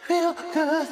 feel good.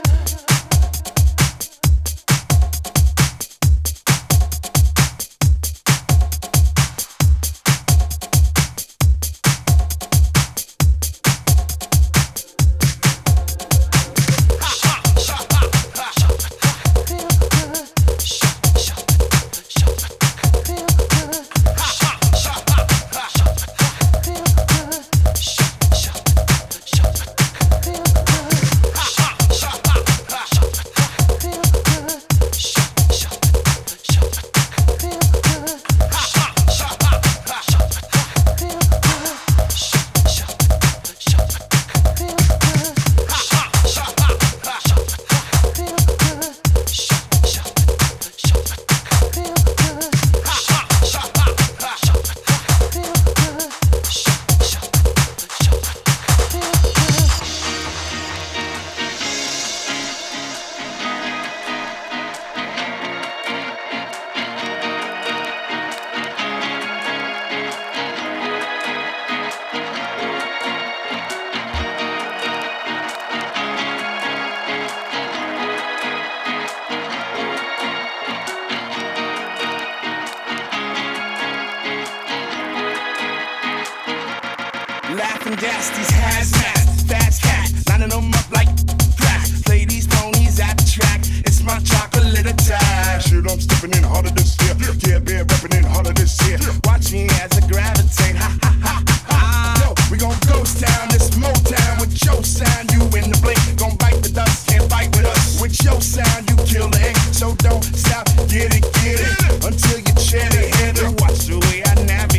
Laughing gas, these hazmats, fast cat, lining them up like crack. Play these ponies at the track, it's my chocolate attack. Shit, I'm stepping in harder this year. Yeah, been repping in harder this year. Watch me as I gravitate, ha ha ha ha. Yo, we gon' ghost town, this Motown with your sound. You in the blink, gon' bite the dust, can't fight with us. With your sound, you kill the ink, so don't stop, get it, until you chat it, hit it. Watch the way I navigate.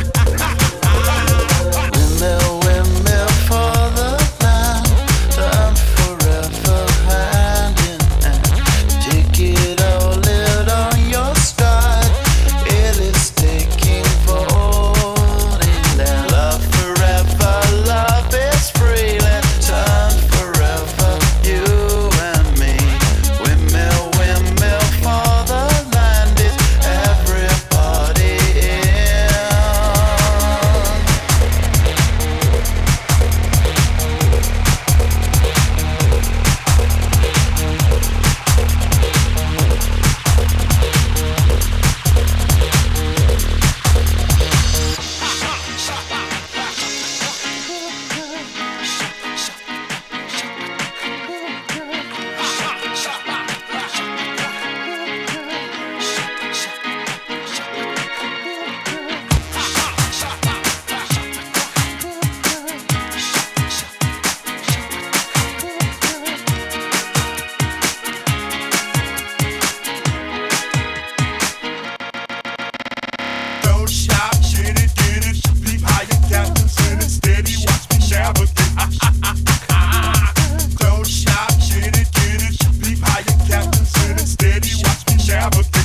Windmill for the land, turn forever hand in hand. Take it all, live on your stride. It is taking folding down. Love forever, love is free. Let turn forever, you and me. Windmill for the land is everybody in. Don't stop, get it, leap higher, captain, send it steady, watch me navigate. Don't stop, get it, leap higher, captain, send it steady, watch me navigate.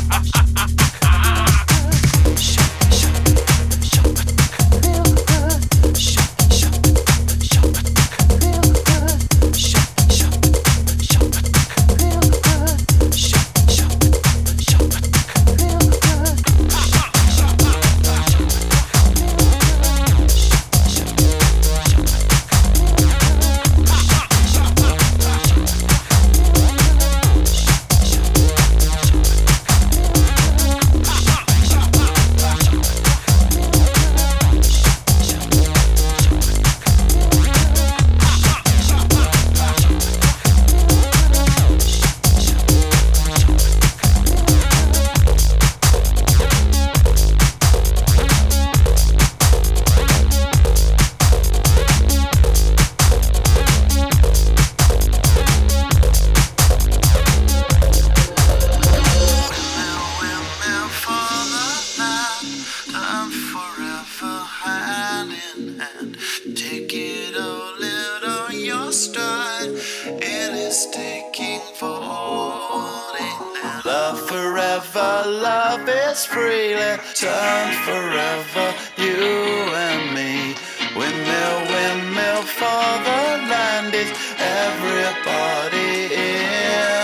Take it all, live on your stride. It is taking folding down. Love forever, love is free. Let turn forever, you and me. Windmill for the land is everybody in.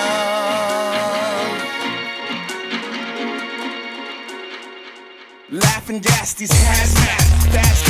Laughing gas, these hazmat, fast